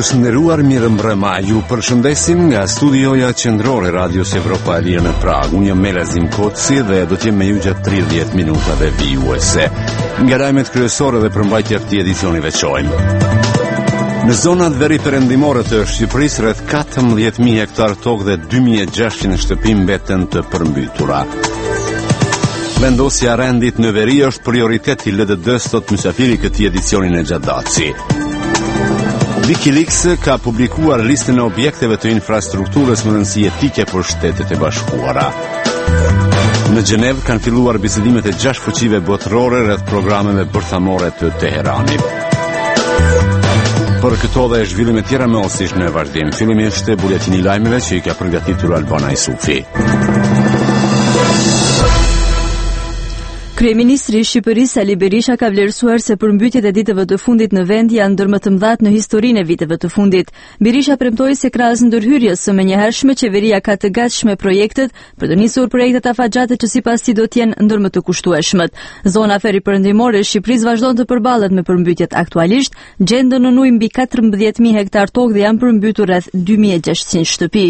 Ju nderuar, mirëmbrëma. Ju përshëndesim nga studioja qendrore e Radios Evropa e Lirë në Prag. Unë jam Melazim Koci dhe do të jem me ju gjatë 30 minutave vijuese. Nga lajmet kryesore dhe përmbajtja e këtij edicioni veçojmë. Në zonat veri perëndimore të Shqipërisë rreth 14.000 hektar tokë dhe 2.600 shtëpi mbeten të përmbytura. Vendosja e rendit në veri është prioritet i LDD-s, thot mysafiri këtij edicionin e Xhadaci. Wikileaks ka publikuar listën e objekteve të infrastrukturës më rëndësi etike për Shtetet e Bashkuara. Në Gjenev kanë filluar bisedimet e 6 fuqive botërore rreth programeve bërthamore të Teheranit. Për këto dhe zhvillime tjera më osish në vazhdim. Fillimisht buletini i lajmeve që i ka përgatitur Albana Isufi. Kryeministri i Shqipërisë Ali Berisha ka vlerësuar se përmbytjet e ditëve të fundit në vend janë ndër më të mëdhat në historinë e viteve të fundit. Berisha premtoi se krahas ndërhyrjes së menjëhershme, qeveria ka të gatshme projektet për të nisur projektet afatgjate që sipas tij do të jenë ndër më të kushtueshmet. Zona veri perëndimore e Shqipërisë vazhdon të përballet me përmbytjet aktualisht, gjenden në ujë mbi 14.000 hektar tokë dhe janë përmbytur rreth 2.600 shtëpi.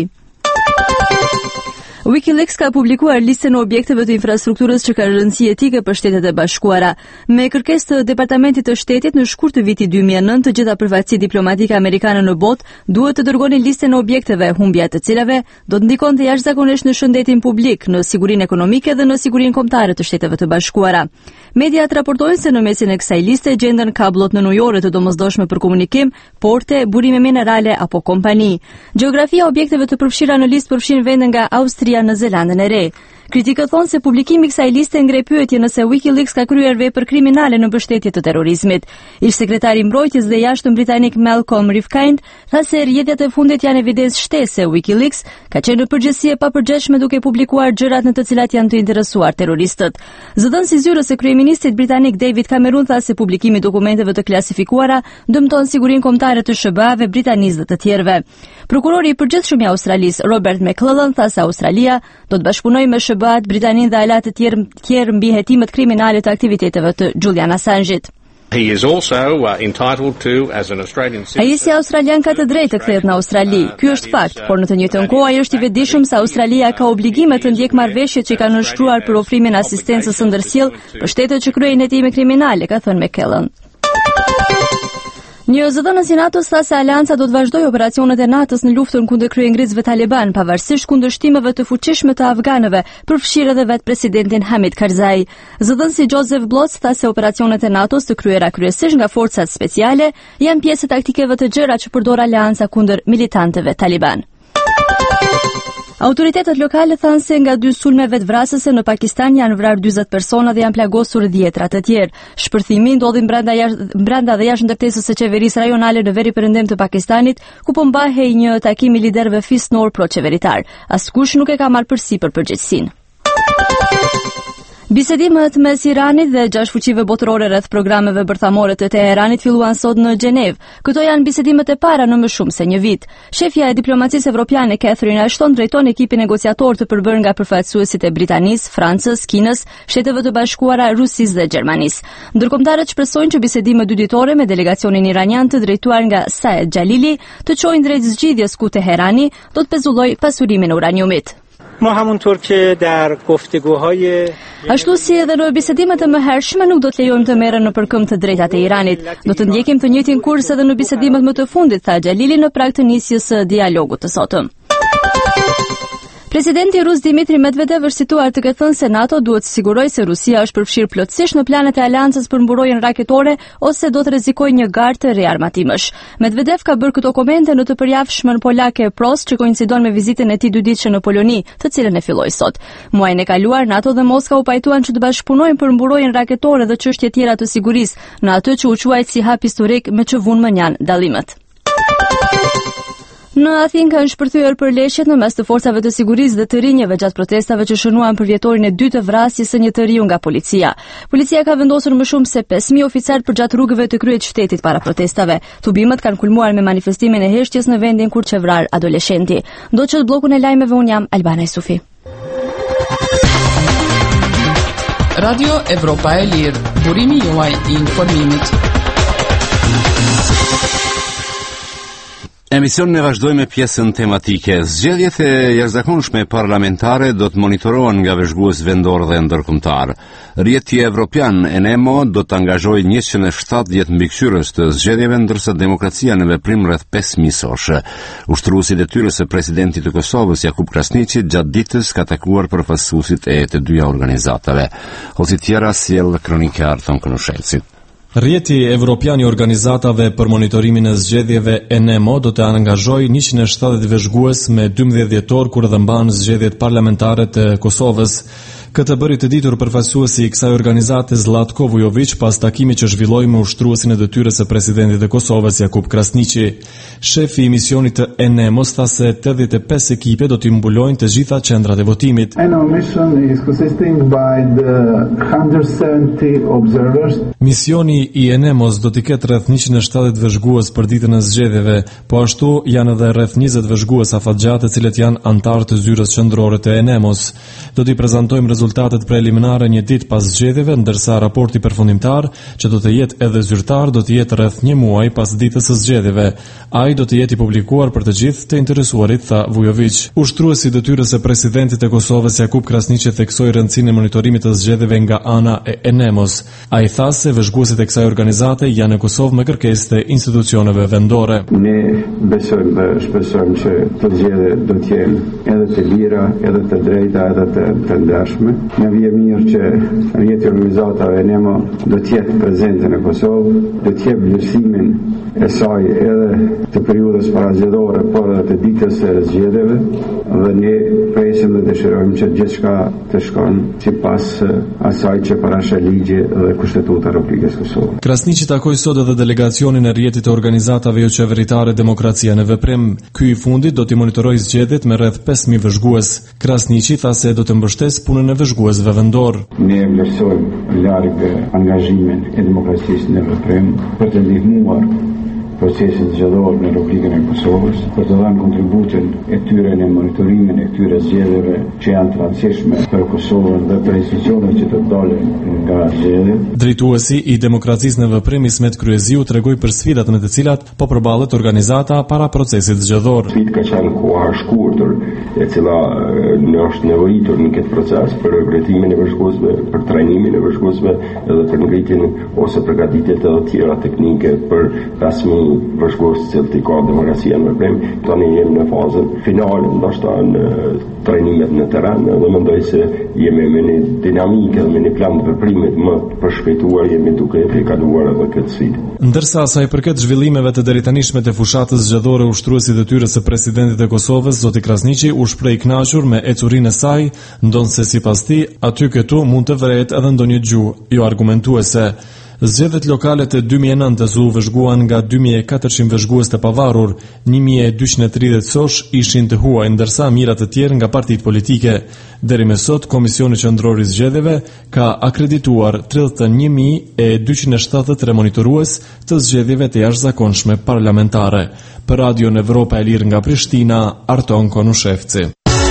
Wikileaks ka publikuar listën e objekteve të infrastrukturës që kanë rëndësi etike për Shtetet e Bashkuara. Me kërkesë të Departamentit të Shtetit në shkurt të vitit 2009, të gjitha përfaqësitë diplomatike amerikane në botë duhet të dërgonin listën e objekteve, humbja të cilave do të ndikonte jashtëzakonisht në shëndetin publik, në sigurinë ekonomike dhe në sigurinë kombëtare të Shteteve të Bashkuara. Mediat raportojnë se në mesin e kësaj liste gjenden kabllot në ujore të domosdoshme për komunikim, porte, burime minerale apo kompani. Gjeografia e objekteve të përfshira në listë përfshin vende nga Austria në Zelandën e Re. Kritikët thonë se publikimi i kësaj liste ngre pyetje nëse Wikileaks ka kryer vepër kriminale në mbështetje të terrorizmit. Ish sekretari i mbrojtjes dhe jashtëm britanik Malcolm Rifkind tha se rrjedhjet e fundit janë evidencë shtese Wikileaks ka qenë në përgjegjësi e papërgjeshme duke publikuar gjërat në të cilat janë të interesuar terroristët. Zëdhënësi zyrës së kryeministit britanik David Cameron tha se publikimi i dokumenteve të klasifikuara dëmton sigurinë kombëtare të SBA-ve, Britanisë dhe të tjerëve. Prokurori i përgjithshëm i Australisë, Robert McClellan, tha se Australia do të bashkëpunojë me SBA-t, Britaninë dhe aleat të tjerë mbi hetimet kriminale të aktiviteteve të Julian Assange-it. He is also entitled to, as an Australian citizen. Ai si australian ka të drejtë të kthehet në Australi. Ky është fakt, por në të njëjtën kohë ai është i vetëdijshëm se Australia ka obligime të ndjek marrëveshjet që kanë nënshkruar për ofrimin e asistencës së ndërsjellë për shtetet që kryejnë hetime kriminale, ka thënë McClellan. Një zëdhënës i NATO-s tha se Aleanca do të vazhdojë operacionet e NATO-s në luftën kundër kryengrizëve Taliban, pavarësisht kundërshtimeve të fuqishme të afganëve, përfshirë edhe vetë presidentin Hamid Karzai. Zëdhënësi Joseph Blotz tha se operacionet e NATO-s të kryera kryesisht nga forcat speciale janë pjesë e taktikeve të gjera që përdor Aleanca kundër militantëve Taliban. Autoritetet lokale thanë se nga 2 sulmeve të vrasëse në Pakistan janë vrarë 40 persona dhe janë plagosur 10 të tjerë. Shpërthimi ndodhi brenda dhe jashtë ndërtesës së qeverisë rajonale në veri perëndim të Pakistanit, ku po mbahej një takim i liderëve fisnor pro-qeveritar. Askush nuk e ka marrë përsipër përgjegjësinë. Bisedimet mes Iranit dhe 6 fuqive botërore rreth programeve bërthamore të Teheranit filluan sot në Gjenev. Këto janë bisedimet e para në më shumë se një vit. Shefja e diplomacisë evropiane Catherine Ashton drejton ekipin negociator të përbërë nga përfaqësuesit e Britanisë, Francës, Kinës, Shteteve të Bashkuara, Rusisë dhe Gjermanisë. Ndërkombëtarët shpresojnë që bisedimet dyditore me delegacionin iranian të drejtuar nga Saed Jalili të çojnë drejt zgjidhjes ku Teherani do të pezullojë pasurimin e uraniumit. Ashtu si edhe në bisedimet e mëhershme nuk do të lejojmë të merren në përkëmbë të drejtat e Iranit. Do të ndjekim të njëjtin kurs edhe në bisedimet më të fundit, tha Xhalili në prag të nisjes së dialogut të sotëm. Presidenti rus Dmitri Medvedev është situar të ketë thënë se NATO duhet të sigurojë se Rusia është përfshirë plotësisht në planet e aleancës për mburojtjen raketore ose do të rrezikojë një garë të rearmatimesh. Medvedev ka bërë këto komente në të përjavshmen polake Prost, që koincidon me vizitën e tij 2 ditëshe në Poloni, të cilën e filloi sot. Muajin e kaluar NATO dhe Moska u pajtuan që të bashkëpunojnë për mburojtjen raketore dhe çështje tjera të sigurisë në atë që u quajt si hap historik me që vunë më janë dallimet. Në Athinë kanë shpërthyer përleshjet në mes të forcave të sigurisë dhe të rinjeve gjatë protestave që shënuan për vjetorin e 2 të vrasjes së një të riu nga policia. Policia ka vendosur më shumë se 5.000 oficer përgjatë rrugëve të kryet shtetit para protestave. Tubimet kanë kulmuar me manifestimin e heshtjes në vendin kur qevrar adoleshenti. Do të çet bllokun e lajmeve, un jam Albana Isufi. Radio Evropa e Lirë, burimi juaj i informimit. Emisionin e vazhdoj me pjesën tematike. Zgjedhjet e jashtëzakonshme parlamentare do të monitorohen nga vëzhgues vendor dhe ndërkombëtar. Rjeti evropian ENEMO do të angazhojë 170 mbikëqyrës të zgjedhjeve, ndërsa demokracia në veprim rreth 5 misosh. Ushtruesi i detyrës së presidentit të Kosovës, Jakub Krasniqi, gjatë ditës ka takuar përfaqësuesit e të dyja organizatave. Ose tjera sjell kronikë Arton Konushelci. Rjeti Evropian i organizatave për monitorimin e zgjedhjeve ENEMO do të angazhojë 170 vëzhgues me 12 dhjetor kur dhe mban zgjedhjet parlamentare të Kosovës. Këtë bëri të ditur përfaqësuesi i kësaj organizate Zlatko Vujović pas takimit që zhvilloi me ushtruesin e detyrës së presidentit të Kosovës Jakub Krasniqi. Shefi i misionit të ENEMO-s tha se 85 ekipe do të mbulojnë të gjitha qendrat e votimit. Misioni i ENEMO-s do të ketë rreth 170 vëzhgues për ditën e zgjedhjeve, po ashtu janë edhe rreth 20 vëzhgues afatgjatë të cilët janë antarë të zyrës qendrore të ENEMO-s. Do t'i prezantojmë rezultatet preliminare një ditë pas zgjedhjeve, ndërsa raporti përfundimtar, që do të jetë edhe zyrtar, do të jetë rreth një muaj pas ditës së zgjedhjeve. Ai do të jetë i publikuar për të gjithë të interesuarit, tha Vujović. Ushtruesi i detyrës së presidentit të Kosovës Jakub Krasniqi theksoi rëndësinë e monitorimit të zgjedhjeve nga ana e ENEMO-s. Ai tha se vëzhguesit e kësaj organizate janë në Kosovë me kërkesë të institucioneve vendore. Ne besojmë dhe shpresojmë që të zgjedhjet do të jenë edhe të lira, edhe të drejta, edhe të ndershme. Ne vjen mirë që rjeti organizatave ENEMO do të jetë prezente në Kosovë, do të jep vlerësimin e saj edhe të periudhës parazgjedhore, por edhe të ditës së zgjedhjeve, dhe ne presim dhe dëshirojmë që gjithçka të shkon sipas asaj që parashë ligji dhe Kushtetuta e Republikës Kosovë. Krasniqi takoi sot edhe delegacionin e rjetit të organizatave jo qeveritare Demokracia në Veprim. Ky i fundit do t'i monitorojë zgjedhjet me rreth 5000 vëzhgues. Krasniqi tha se do të mbështesë punën e vëzhguesve vendor. Ne vlerësojmë larg angazhimin e demokracisë në Veprim për të ndihmuar procesin zgjedhor në Republikën e Kosovës, për të dhënë kontributin e tyre në monitorimin e këtyre zgjedhjeve që janë të rëndësishme për Kosovën dhe për institucionet që të dalin nga zgjedhjet. Drejtuesi i demokracisë në Veprim Ismet Kryeziu tregoi për sfidat me të cilat po përballet organizata para procesit zgjedhor. Sfida ka qenë koha e shkurtër, e cila është nevojitur në këtë proces për rretimin e vëzhguesve, për trajnimin e vëzhguesve edhe për ngritjen ose përgatitjet edhe tjera teknike për rasmi vëzhgues që të ka demokracia në Veprim. Tani jemi në fazën finale, ndoshta në trajnimet në terren, dhe mendoj se jemi me një dinamikë dhe me një plan të veprimit më përshpejtuar, jemi duke e kaluar edhe këtë sfidë. Ndërsa sa i përket zhvillimeve të deritanishme të fushatës zgjedhore, ushtruesi i detyrës së presidentit të Kosovës, zoti Krasniqi, u shpreh i kënaqur me ecurinë e saj, ndonse sipas tij aty këtu mund të vret edhe ndonjë gjuhë jo argumentuese. Zgjedhjet lokale të 2009 u vëzhguan nga 2400 vëzhgues të pavarur, 1230 sosh ishin të huaj, ndërsa mirat të tjerë nga partitë politike. Deri me sot, Komisioni Qendror i Zgjedhjeve ka akredituar 31.273 monitorues të zgjedhjeve të jashtëzakonshme parlamentare. Për Radion Evropa e Lirë nga Prishtina, Arton Konushevci.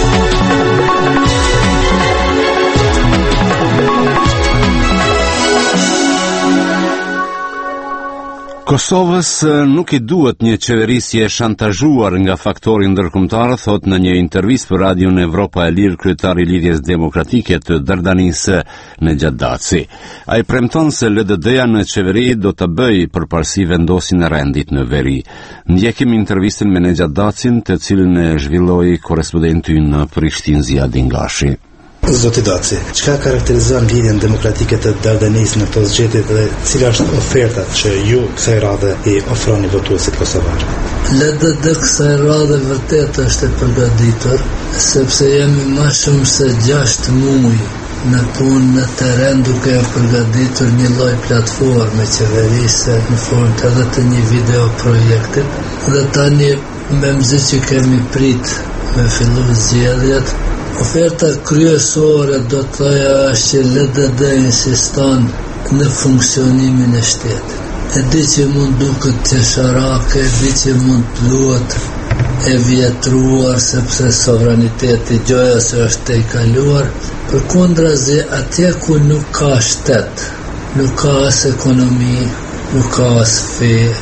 Kosovës nuk i duhet një qeverisje shantazhuar nga faktori ndërkombëtar, thot në një intervistë për Radion Evropa e Lirë kryetari i Lidhjes Demokratike të Dardanisë Nexhadaci. Ai premton se LDD-ja në qeveri do të bëjë përparësi vendosin e rendit në veri. Ndjekim intervistën me Nexhadacin, të cilën e zhvilloi korrespondenti në Prishtinë Ziadin Gashi. Zoti Daci, çka karakterizon lidhjen demokratike të Dardanisë në këto zgjedhje dhe cila është oferta që ju kësaj radhe i ofroni votuesit kosovar? LDD kësaj radhe vërtet është e përgatitur, sepse jemi më shumë se 6 muaj në punë në terren duke përgatitur një lloj platforme qeverise në formë edhe të një video projekti, dhe tani me mëzit që kemi prit me fillu zgjedhjet. Oferta kryesore do të thoja është që LDD insiston në funksionimin e shtetit. E di që mund duket të sharake, e di që mund të duhet e vjetruar sepse sovraniteti gjoja se është të i kaluar, përkundrazi atje ku nuk ka shtet, nuk ka as ekonomi, nuk ka as fe,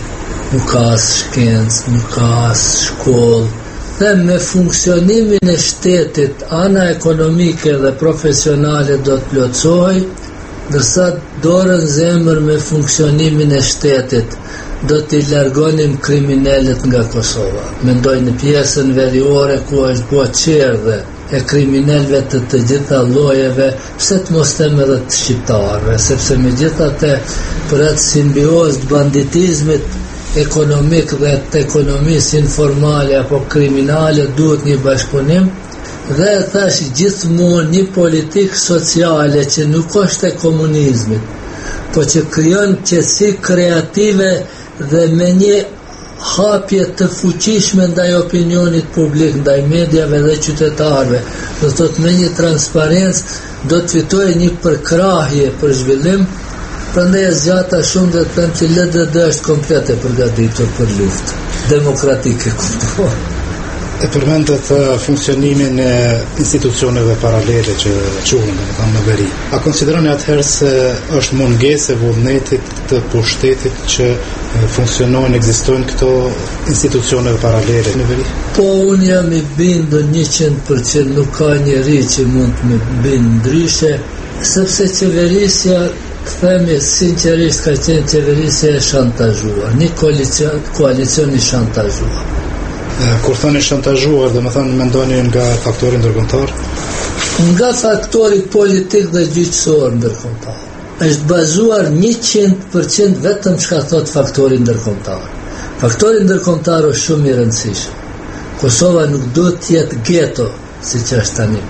nuk ka as shkencë, nuk ka as shkollë. Dhe me funksionimin e shtetit, ana ekonomike dhe profesionale do të plotësohej, ndërsa dorën zemër me funksionimin e shtetit do t'i largonim kriminalet nga Kosova. Mendoj në pjesën veriore ku është bua qerdhe e kriminalve të gjitha llojeve, pse të mos them edhe të shqiptarëve, sepse megjithatë për atë simbioz të banditizmit ekonomik dhe të ekonomisë informale apo kriminale duhet një bashkëpunim. Dhe thash gjithmonë një politikë sociale që nuk është e komunizmit, po që krijon qetësi kreative dhe me një hapje të fuqishme ndaj opinionit publik, ndaj mediave dhe qytetarëve. Do të thotë me një transparencë do të fitojë një përkrahje për zhvillim. Prandaj zgjata shumë dhe të them që LDD është komplet e përgatitur për luftë demokratike kuptore. E përmendet funksionimin e institucioneve paralele që quhen në veri. A konsideroni atëherë se është mungesë e vullnetit të pushtetit që funksionojnë, ekzistojnë këto institucioneve paralele në veri? Po, unë jam i bindur 100%, nuk ka njeri që mund të më bindë ndryshe, sepse qeverisja, të themi sinqerisht, ka qenë qeverisja e shantazhuar, një koalicion i shantazhuar. Kur thoni shantazhuar, dhe më thënë mendoni nga faktori ndërkombëtar? Nga faktori politik dhe gjyqësor ndërkombëtar. Është bazuar 100% vetëm çka thot faktori ndërkombëtar. Faktori ndërkombëtar është shumë i rëndësishëm. Kosova nuk duhet të jetë geto, siç është tani.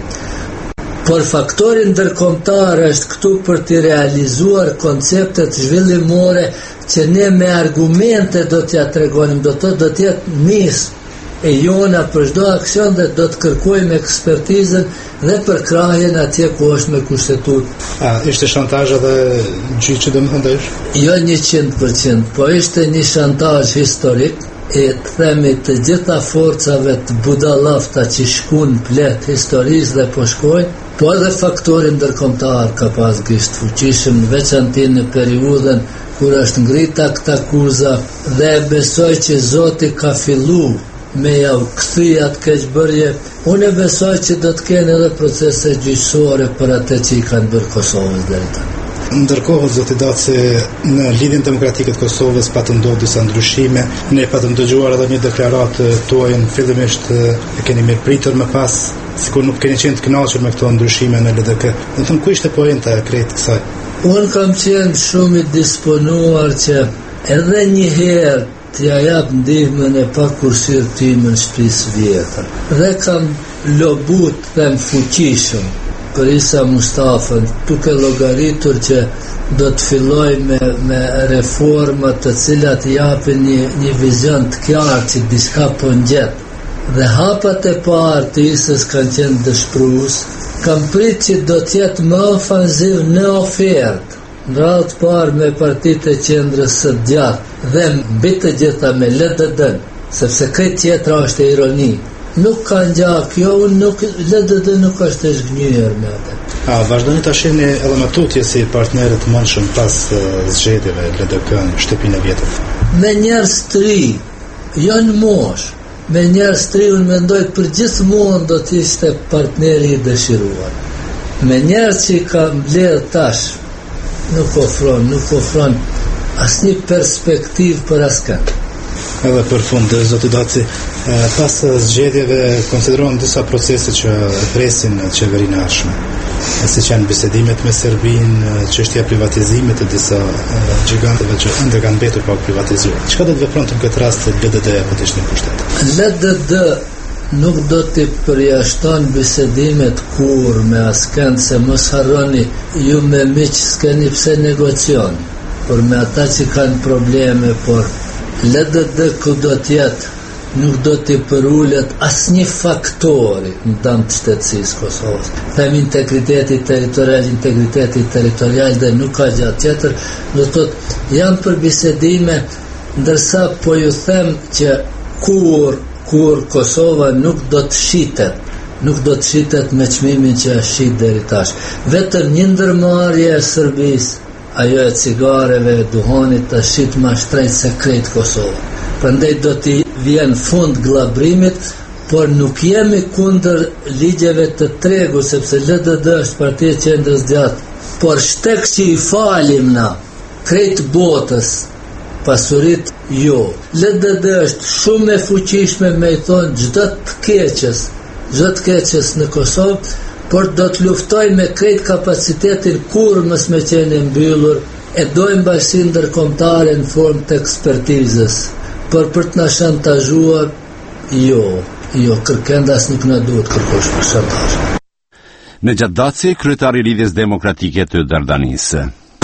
Por faktori ndërkombëtar është këtu për të realizuar konceptet zhvillimore që ne me argumente do t'ja tregonim, do të jetë nisë e jona për çdo aksion dhe do të kërkojmë ekspertizën dhe për krahjen atje ku është me kushtetut. Ishte shantazh edhe gjyqi domethënë? Jo 100%, po ishte një shantazh historik e të themi të gjitha forcave të budallafta që shkuan plet historisë dhe po shkojnë, po edhe faktori ndërkombëtar ka pas gishtë fuqishëm në veçanti në periudhën kur është ngrita këtë akuza dhe besoj që Zoti ka fillu me jau këthy atë keqbërje. Unë besoj që do të kenë edhe procese gjyqësore për atë që i kanë bërë Kosovës deri tani. Ndërkohë, zoti Daci, në lidhjen demokratike të Kosovës pa të ndodhur disa ndryshime, ne pa të dëgjuar edhe një deklaratë tuaj fillimisht e keni mirëpritur, më pas sikur nuk keni qenë të kënaqur me këto ndryshime në LDK. Do të them ku ishte poenta e krejt kësaj? Unë kam qenë shumë i disponuar që edhe një herë t'ja jap ndihmën e pakursir time në shtëpisë vjetër. Dhe kam lobut them fuqishëm për Isa Mustafën, duke llogaritur që do të filloj me reforma të cilat japin një vizion të qartë që diçka po ngjet. Dhe hapat e parë të Isës kanë qenë dëshpërues. Kam prit që do të jetë më ofanziv në ofertë. Në radhë të parë me partitë e qendrës së djathtë dhe mbi të gjitha me LDD-n, sepse këtë tjetra është e ironi. Nuk ka ngjak, jo, LDD nuk është e zgënjur me atë. Vazhdoni ta shihni edhe më tutje si partnerët të mundshëm pas zgjedhjeve LDK në shtëpinë e vjetër. Me njerëz të ri, jo në moshë. Me njerëz të ri unë mendoj për gjithmonë do të ishte partneri i dëshiruar. Me njerëz që ka mbledh tash, nuk ofron asnjë perspektivë për askën. Edhe për fund, zoti Daci, pas zgjedhjeve konsiderohen disa procese që presin qeverinë e ardhshme, siç janë bisedimet me Serbinë, çështja e privatizimit të disa gjiganteve që ende kanë mbetur pa privatizuar. Çka do të vepronte në këtë rast LDD apo të ishte në pushtet? LDD nuk do të përjashton bisedimet kur me askën, se mos harroni, ju me miq s'keni pse negocioni, por me ata që kanë probleme, por LDD ku do të jetë, nuk do të përullet asnjë faktori në dëm të shtetësisë Kosovës. Them integriteti territorial dhe nuk ka gjatë tjetër, do të thotë janë për bisedime, ndërsa po ju them që kur Kosova nuk do të shitet me çmimin që është shit deri tash. Vetëm një ndërmarrje e Serbisë ajo e cigareve, duhanit të shqit ma shtrejt se krejt Kosovë. Prandaj do t'i vjen fund glabrimit, por nuk jemi kundër ligjeve të tregu, sepse LDD është Partia Qendrës Gjatë. Por shtek që i falim na, krejt botës, pasurit jo. LDD është shumë e fuqishme me i thonë gjdo të keqes në Kosovë, por do të luftoj me krejt kapacitetin kur mës me qenë mbyllur, e dojmë bashkësinë ndërkombëtare në formë të ekspertizës. Por për të na shantazhuar, jo, kërkendas nuk na duhet kërkosh për shantazh. Në Gjatdaci, kryetari i Lidhjes Demokratike të Dardanisë.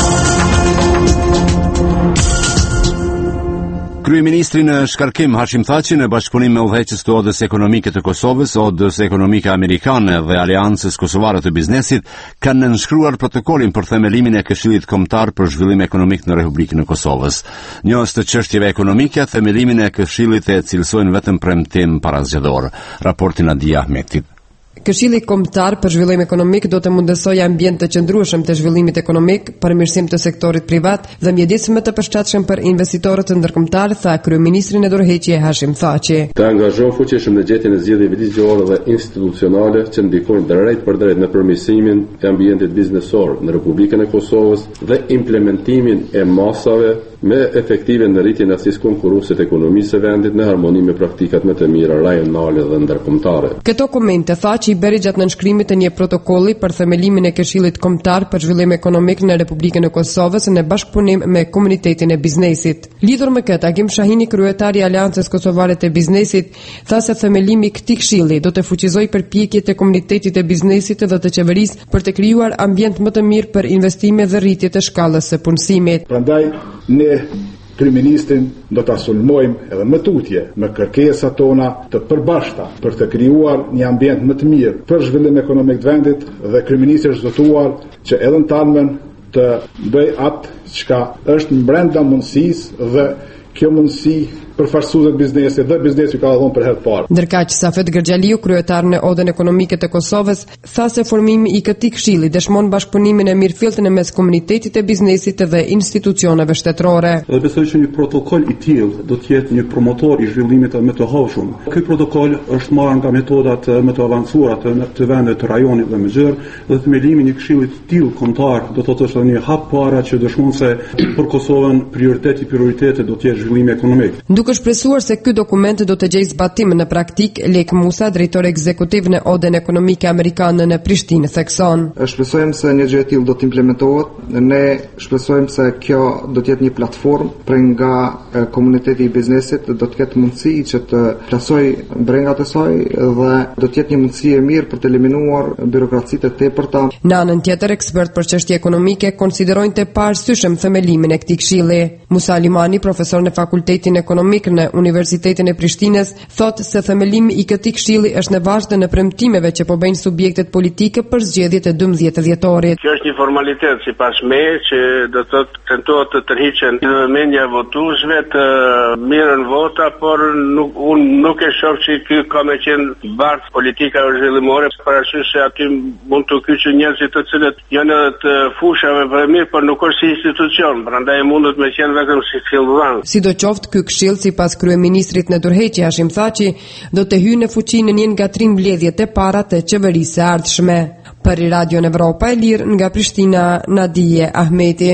Kryeministri në Shkarkim Hashim Thaçi në bashkëpunim me udhëheqës të Odës Ekonomike të Kosovës, Odës Ekonomike Amerikane dhe Aleancës Kosovare të Biznesit kanë nënshkruar protokolin për themelimin e Këshillit Kombëtar për Zhvillim Ekonomik në Republikën e Kosovës. Njohës të çështjeve ekonomike, themelimin e Këshillit e cilësojnë vetëm premtim parazgjedhor. Raporti Nadia Ahmetit. Këshilli Kombëtar për Zhvillim Ekonomik do të mundësojë ambient të qëndrueshëm të zhvillimit ekonomik, përmirësim të sektorit privat dhe mjedis më të përshtatshëm për investitorët ndërkombëtar, tha kryeministri në dorëheqje Hashim Thaçi. Të angazhon fuqishëm në gjetjen e zgjedhjeve ligjore dhe institucionale që ndikojnë drejt për drejt në përmirësimin e ambientit biznesor në Republikën e Kosovës dhe implementimin e masave me efektive në rritjen e asisë konkurruese të ekonomisë së vendit në harmoni me praktikat më të mira rajonale dhe ndërkombëtare. Këto komente Thaçi i bëri gjatë nënshkrimit të një protokolli për themelimin e Këshillit Kombëtar për Zhvillim Ekonomik në Republikën e Kosovës në bashkëpunim me komunitetin e biznesit. Lidhur me këtë, Agim Shahini, kryetari i Aleancës Kosovare të Biznesit, tha se themelimi i këtij këshilli do të fuqizojë përpjekjet e komunitetit e biznesit dhe të qeverisë për të krijuar ambient më të mirë për investime dhe rritje të shkallës së punësimit. Prandaj ne kryeministrin do ta sulmojmë edhe më tutje me kërkesat tona të përbashkëta për të krijuar një ambient më të mirë për zhvillim ekonomik të vendit, dhe kryeministri është zotuar që edhe në talmen të bëj atë çka është brenda mundësisë, dhe kjo mundësi përfaqësues të biznesit dhe biznesi ka dhënë për herë të parë. Ndërkaq Safet Gërgjaliu, kryetar në Odën Ekonomike të Kosovës, tha se formimi i këtij këshilli dëshmon bashkëpunimin e mirëfillt në mes komunitetit e biznesit dhe institucioneve shtetërore. Dhe besoj që një protokoll i tillë do të jetë një promotor i zhvillimit më të hapshëm. Ky protokoll është marrë nga metodat më të avancuara të vendeve të rajonit dhe më gjerë, dhe themelimi i një këshilli të tillë kombëtar do të thotë një hap para që dëshmon se për Kosovën prioriteti do të jetë zhvillimi ekonomik. Duke shpresuar se ky dokument do të gjejë zbatim në praktik, Lek Musa, drejtori ekzekutiv në Odën Ekonomike Amerikane në Prishtinë, thekson. Shpresojmë se një gjë e tillë do të implementohet. Ne shpresojmë se kjo do të jetë një platformë për nga komuniteti i biznesit, do të ketë mundësi që të plasojë brengat e saj dhe do të jetë një mundësi e mirë për të eliminuar birokracitë e tepërta. Në anën tjetër, ekspert për çështje ekonomike konsiderojnë të parësyeshëm themelimin e këtij këshilli. Musa Limani, profesor në Fakultetin Ekonomik në Universitetin e Prishtinës, thotë se themelimi i këtij këshilli është në vazhdim në premtimeve që po bëjnë subjektet politike për zgjedhjet e 12 dhjetorit. Kjo është një formalitet sipas meje që do të tentohet të tërhiqen vëmendja e votuesve, të mirën vota, por unë nuk e shoh që ky ka me qenë bart politika zhvillimore, parasysh se aty mund të kyçë njerëzit të cilët janë të fushave për mirë, por nuk është si institucion, prandaj mundet me qenë vetëm si fillvan. Sidoqoftë, ky këshill sipas kryeministrit në dorëheqje Hashim Thaçi do të hyjë në fuqi në një nga 3 mbledhjet e para të qeverisë së ardhshme. Për Radio Evropa e Lirë nga Prishtina, Nadia Ahmeti.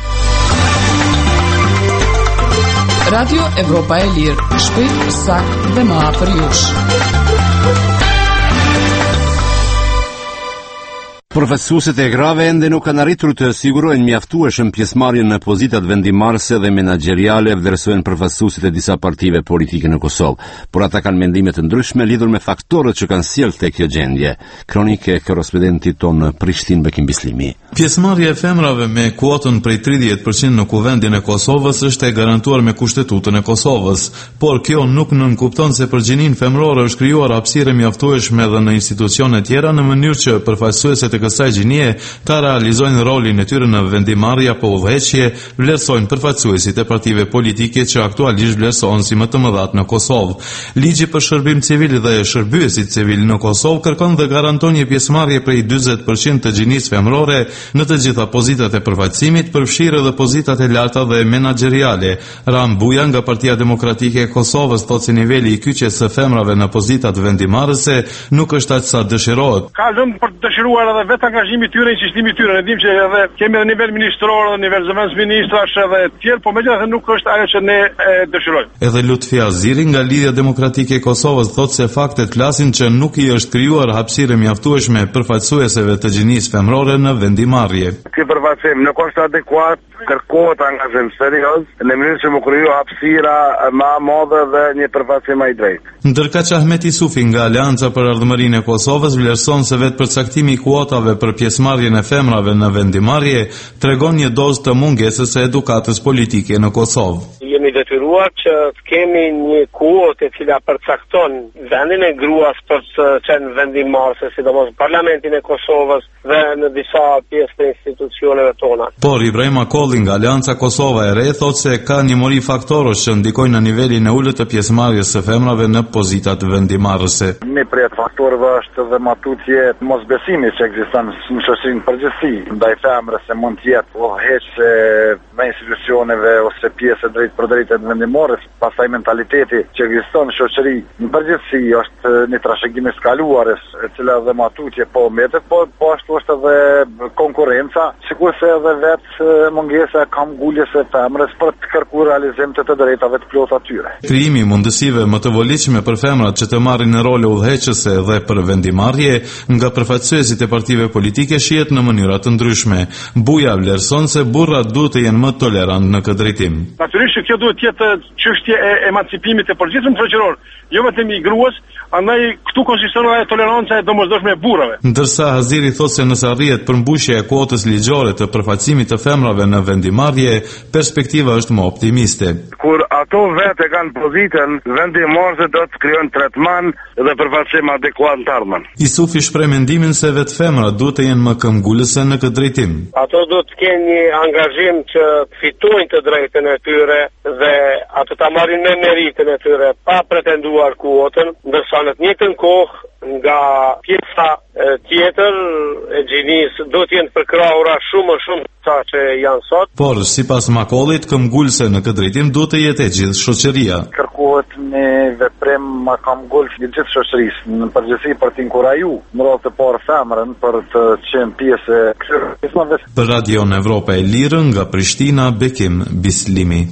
Radio Evropa e Lirë, shpejt, saktë dhe më afër jush. Përfaqësuesit e grave ende nuk kanë arritur të sigurojnë mjaftueshëm pjesëmarrjen në pozitat vendimarrëse dhe menaxheriale, vlerësojnë përfaqësuesit e disa partive politike në Kosovë, por ata kanë mendime të ndryshme lidhur me faktorët që kanë sjellë tek kjo gjendje. Kronikë e korrespondentit ton në Prishtinë, Bekim Bislimi. Pjesëmarrja e femrave me kuotën prej 30% në kuvendin e Kosovës është e garantuar me Kushtetutën e Kosovës, por kjo nuk nënkupton se për gjininë femrore është krijuar hapësirë mjaftueshme edhe në institucione tjera në mënyrë që përfaqësuesit e kësaj gjinie ta realizojnë rolin e tyre në vendimarrje apo udhëheqje, vlerësojnë përfaqësuesit e partive politike që aktualisht vlerësohen si më të mëdhat në Kosovë. Ligji për shërbim civil dhe shërbyesit civil në Kosovë kërkon dhe garanton një pjesëmarrje prej 40% të gjinisë femërore në të gjitha pozitat e përfaqësimit, përfshirë edhe pozitat e larta dhe menaxheriale. Ram Buja nga Partia Demokratike e Kosovës thotë se niveli i kyçjes së femrave në pozitat vendimarrëse nuk është aq sa dëshirohet. Ka lëndë për të dëshiruar edhe vetë angazhimi i tyre, insistimi i tyre. Ne dimë që edhe kemi edhe nivel ministror, edhe nivel zëvendësministrash edhe të tjerë, por megjithatë nuk është ajo që ne dëshirojmë. Edhe Lutfi Aziri nga Lidhja Demokratike e Kosovës thotë se faktet flasin që nuk i është krijuar hapësirë mjaftueshme përfaqësueseve të gjinisë femërore në vendimarrje. Ky përfaqësim nuk është adekuat, kërkohet angazhim serioz në mënyrë që më kriju hapësira më e madhe dhe një përfaqësim më i drejtë. Ndërkaq Ahmet Isufi nga Aleanca për Ardhmërinë e Kosovës vlerëson se vetë përcaktimi i kuotave për pjesëmarrjen e femrave në vendimarrje tregon një dozë të mungesës së edukatës politike në Kosovë. Jemi detyruar që të kemi një kuotë e cila përcakton vendin e gruas për të qenë vendimarrëse, sidomos Parlamentin e Kosovës dhe në disa pjesë të institucioneve tona. Por Ibrahim Akolli nga Aleanca Kosova e Re thotë se ka një mori faktorësh që ndikojnë në nivelin e ulët të pjesëmarrjes së femrave në pozitat vendimarrëse. Një prej faktorëve është edhe matutje mosbesimi që ekziston në shoqërinë përgjithësi ndaj femrës, se mund të jetë udhëheqëse me institucioneve ose pjesë drejt për drejtë të vendimarrjes, pastaj mentaliteti që ekziston në shoqëri në përgjithësi është një trashëgim i skaluarës, e cila edhe matutje po mbetet, po ashtu është edhe konkurrenca, sikurse edhe vetë mungesa e kamgulljes së femrës për të kërkuar realizim të drejtave të plota tyre. Krijimi i mundësive më të volitshme për femrat që të marrin në role udhëheqëse dhe për vendimarrje nga përfaqësuesit e partive politike shihet në mënyra të ndryshme. Buja vlerëson se burrat duhet të jenë më tolerant në këtë drejtim. Natyrisht që kjo duhet të jetë çështje e emancipimit të përgjithshëm shoqëror, jo vetëm i gruas, andaj këtu konsiston edhe toleranca e domosdoshme e burrave. Ndërsa Haziri thotë se nëse arrihet përmbushja e kuotës ligjore të përfaqësimit të femrave në vendimarrje, perspektiva është më optimiste. Kur ato vetë kanë pozitën, vendimarrëse do të krijojnë tretman dhe përfaqësim adekuat të ardhmen. Isufi shpreh mendimin se vetë femrat duhet të jenë më këmbgulëse në këtë drejtim. Ato duhet të kenë një angazhim që të fitojnë të drejtën e tyre dhe ato ta marrin me meritën e tyre pa pretenduar kuotën, ndërsa në të njëjtën kohë nga pjesa tjetër e gjinisë do të jenë përkrahura shumë sa që janë sot. Por sipas Makollit, këmbgulëse në këtë drejtim duhet të jetë e gjithë shoqëria. Kërkohet një veprim më këmbgulës i gjithë shoqërisë, në përgjithësi për të inkurajuar në radhë të parë femrën për të qenë pjesë e kësaj. Për Radio Evropa e Lirë nga Prishtina, Bekim Bislimi.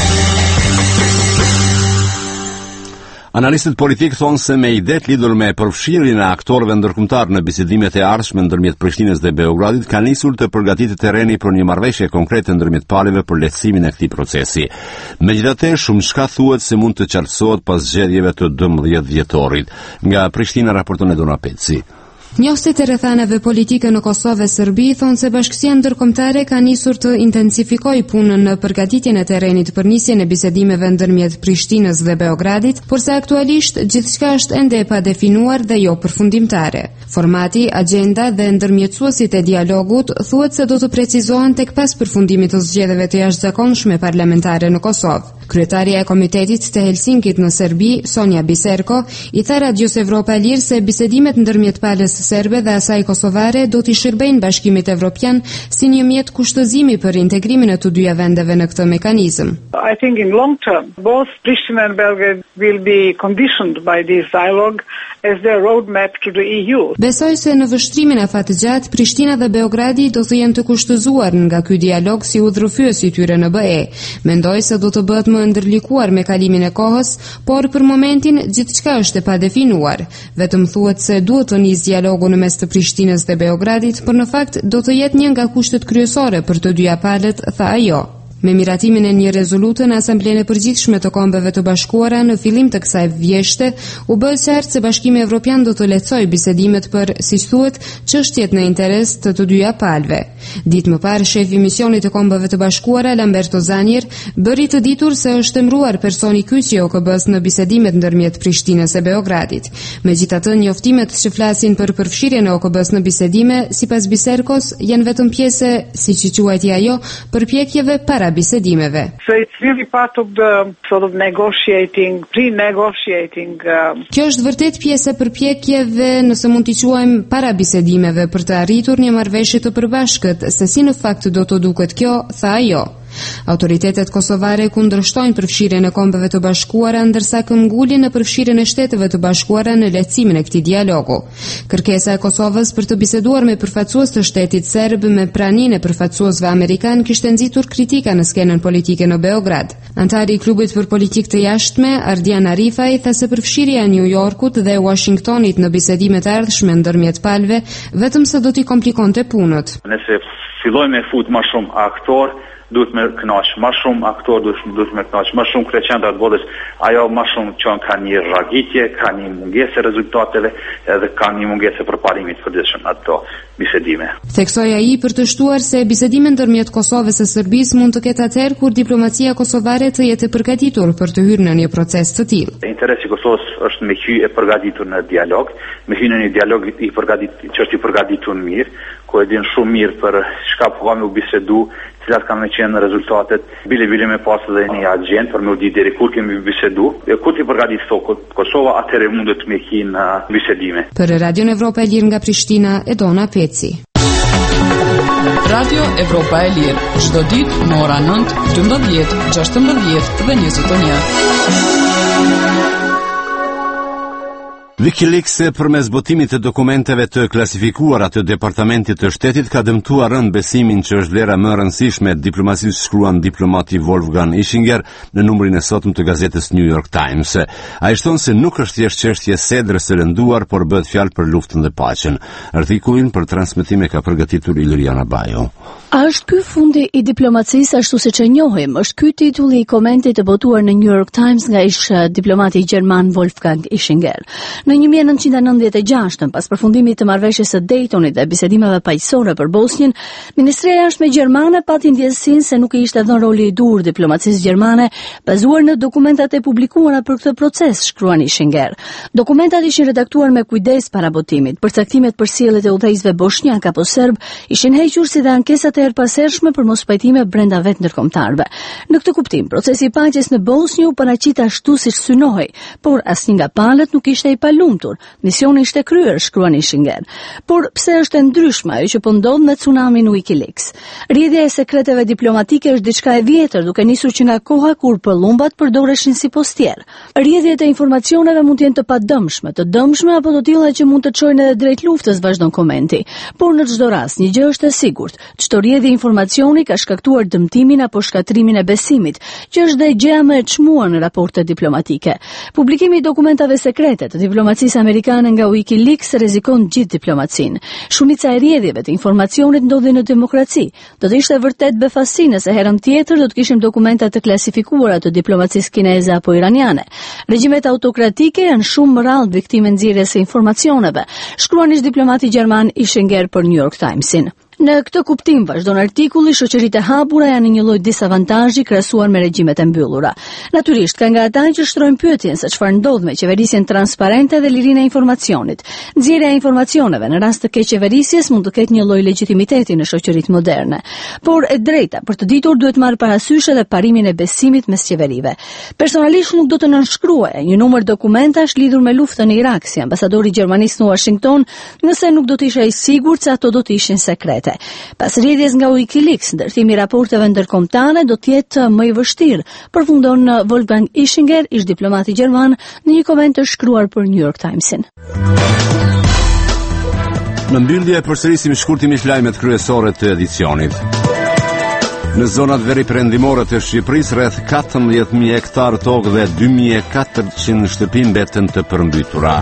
Analistët politik thonë se me idet lidhur me përfshirjen e aktorëve ndërkombëtar në bisedimet e ardhshme ndërmjet Prishtinës dhe Beogradit ka nisur të përgatitet terreni për një marrëveshje konkrete ndërmjet palëve për lehtësimin e këtij procesi. Megjithatë, shumë shka thuhet se mund të qartësohet pas zgjedhjeve të 12 dhjetorit. Nga Prishtina raporton Edona Peci. Njohësit e rrethanave politike në Kosovë e Serbi thonë se bashkësia ndërkombëtare ka nisur të intensifikojë punën në përgatitjen e terrenit për nisjen e bisedimeve ndërmjet Prishtinës dhe Beogradit, por se aktualisht gjithçka është ende e padefinuar dhe jo përfundimtare. Formati, agjenda dhe ndërmjetësuesit e dialogut thuhet se do të precizohen tek pas përfundimit të zgjedhjeve të jashtëzakonshme parlamentare në Kosovë. Kryetaria e Komitetit të Helsinkit në Serbi, Sonja Biserko, i tha Radios Evropa Lirë se bisedimet ndërmjet palës serbe dhe asaj kosovare do t'i shërbejnë Bashkimit Evropian si një mjet kushtëzimi për integrimin e të dyja vendeve në këtë mekanizëm. I think in long term, both Pristina and Belgrade will be conditioned by this dialogue as their roadmap to the EU. Besoj se në vështrimin afatgjatë, Prishtina dhe Beogradi do të jenë të kushtëzuar nga ky dialog si udhërfyes i tyre në BE. Mendoj se do të bëhet më ndërlikuar me kalimin e kohës, por për momentin gjithçka është e padefinuar. Vetëm thuhet se duhet të nisë dialogu në mes të Prishtinës dhe Beogradit, por në fakt do të jetë një nga kushtet kryesore për të dyja palët, tha ajo. Me miratimin e një rezolute në Asamblenë e Përgjithshme të Kombeve të Bashkuara në fillim të kësaj vjeshte, u bë qartë se Bashkimi Evropian do të lehtësojë bisedimet për, siç thuhet, çështjet në interes të të dyja palëve. Ditë më parë, shefi i misionit të Kombeve të Bashkuara, Lamberto Zanier, bëri të ditur se është emëruar personi kyç i OKB-s në bisedimet ndërmjet Prishtinës e Beogradit. Megjithatë, njoftimet që flasin për përfshirjen e OKB-s në bisedime, sipas Biserkos, janë vetëm pjesë, siç i quajti ajo, përpjekjeve para bisedimeve. So it's really part of the sort of negotiating, pre-negotiating. Kjo është vërtet pjesë e përpjekjeve, nëse mund t'i quajmë para bisedimeve, për të arritur një marrëveshje të përbashkët, se si në fakt do të duket kjo, tha ajo. Autoritetet kosovare kundërshtojnë përfshirjen e Kombeve të Bashkuara, ndërsa këmbgulin në përfshirjen e Shteteve të Bashkuara në lehtësimin e këtij dialogu. Kërkesa e Kosovës për të biseduar me përfaqësues të shtetit serb me praninë e përfaqësuesve amerikan kishte nxitur kritika në skenën politike në Beograd. Antari i klubit për politikë të jashtme, Ardian Arifaj, tha se përfshirja e New Yorkut dhe Washingtonit në bisedimet e ardhshme ndërmjet palëve vetëm se do t'i komplikonte punët. Nëse fillojmë me fut më shumë aktor, duhet me kënaq më shumë aktor, duhet me kënaq më shumë kryeqendra të botës, ajo më shumë që ka një rragitje, ka një mungesë e rezultateve edhe ka një mungesë e përparimit të përditshëm ato bisedime. Theksoi ai për të shtuar se bisedimet ndërmjet Kosovës e Serbisë mund të ketë atëherë kur diplomacia kosovare të jetë e përgatitur për të hyrë në një proces të tillë. Interesi i Kosovës është me hyrje e përgatitur në dialog, me hyrje në një dialog i përgatitur mirë, ku e din shumë mirë për çka po kemi u bisedu, cilat kanë qenë rezultatet, bile me pasë dhe një agent për me u di deri kur kemi bisedu, e kur t'i përgatit Kosova, atëherë mundet me hi në bisedime. Për Radio Evropa e Lirë nga Prishtina, Edona Peci. Radio Evropa e Lirë, çdo ditë në ora 9, 12, 16 dhe 21. Wikileaks përmes botimit të dokumenteve të klasifikuara të Departamentit të Shtetit ka dëmtuar rënd besimin që është vlera më e rëndësishme e diplomacisë, shkruan diplomati Wolfgang Ischinger në numrin e sotëm të gazetës New York Times. Ai thon se nuk është thjesht çështje sedrës së lënduar, por bëhet fjalë për luftën dhe paqen. Artikullin për transmetim e ka përgatitur Iliriana Bajo. A është ky fundi i diplomacisë ashtu siç e njohim? Është ky titulli i komentit të botuar në New York Times nga ish diplomati gjerman Wolfgang Ischinger. Në 1996, pas përfundimit të marrëveshjes së Daytonit dhe bisedimeve paqësore për Bosnjën, Ministria e Jashtme gjermane pati ndjesinë se nuk i ishte dhënë roli i dur diplomacisë gjermane, bazuar në dokumentat e publikuara për këtë proces, shkruan Ischinger. Dokumentat ishin redaktuar me kujdes para botimit. Përcaktimet për sjelljet e udhëheqësve bosnjak apo serb ishin hequr si dhe ankesat e herpasershme për mospajtime brenda vetë ndërkombëtarëve. Në këtë kuptim, procesi i paqes në Bosnjë u paraqit ashtu siç synohej, por asnjë nga palët nuk ishte i palumtur. Misioni ishte kryer, shkruan Ischinger. Por pse është e ndryshme ajo që po ndodh me tsunamin Wikileaks? Rrjedhja e sekreteve diplomatike është diçka e vjetër, duke nisur që nga koha kur pëllumbat përdoreshin si postier. Rrjedhjet e informacioneve mund të jenë të padëmshme, të dëmshme apo të tilla që mund të çojnë edhe drejt luftës, vazhdon komenti. Por në çdo rast, një gjë është e sigurt. Çdo rrjedhje informacioni ka shkaktuar dëmtimin apo shkatrimin e besimit, që është dhe gjëja më e çmuar në raportet diplomatike. Publikimi i dokumentave sekrete të diplomacisë amerikane nga Wikileaks rrezikon gjithë diplomacinë. Shumica e rrjedhjeve të informacionit ndodhin në demokraci. Do të ishte vërtet befasi nëse herën tjetër do të kishim dokumenta të klasifikuara të diplomacisë kineze apo iraniane. Regjimet autokratike janë shumë më rrallë viktime nxjerrjes së informacioneve, shkruan ish diplomati gjerman Ischinger për New York Timesin. Në këtë kuptim, vazhdon artikulli, shoqëritë e hapura janë një lloj disavantazhi krahasuar me regjimet e mbyllura. Natyrisht, ka nga ata që shtrojnë pyetjen se çfarë ndodh me qeverisjen transparente dhe lirinë e informacionit. Nxjerrja e informacioneve në rast të keqeverisjes mund të ketë një lloj legitimiteti në shoqëritë moderne. Por e drejta për të ditur duhet marrë parasysh edhe parimin e besimit mes qeverive. Personalisht nuk do të nënshkruaja një numër dokumentash lidhur me luftën në Irak, si ambasadori i Gjermanisë në Washington, nëse nuk do të ishte i sigurt se ato do të ishin sekrete. Pas rrjedhjes nga Wikileaks, ndërtimi i raporteve ndërkombëtare do të jetë më i vështirë, përfundon Wolfgang Ischinger, ish diplomati gjerman, në një koment të shkruar për New York Timesin. Në mbyllje përsërisim shkurtimisht lajmet kryesore të edicionit. Në zonat veri perëndimore të Shqipërisë, rreth 14.000 hektar tokë dhe 2.400 shtëpi mbeten të përmbytura.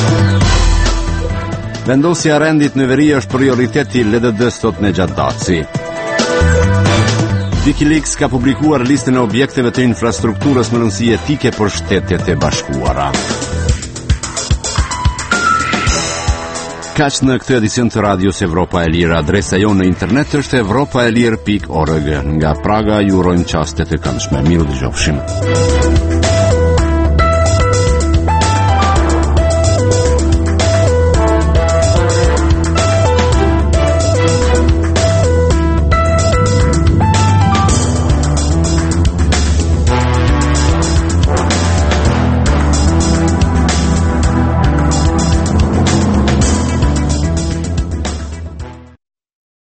Vendosja e rendit në veri është prioriteti LDD-s, thot Nexhat Daci. Wikileaks ka publikuar listën e objekteve të infrastrukturës me rëndësi etike për Shtetet e Bashkuara. Kaq në këtë edicion të Radios Evropa e Lirë. Adresa jonë në internet është evropaelir.org. Nga Praga ju urojmë qaste të këndshme. Miru dëgjofshim.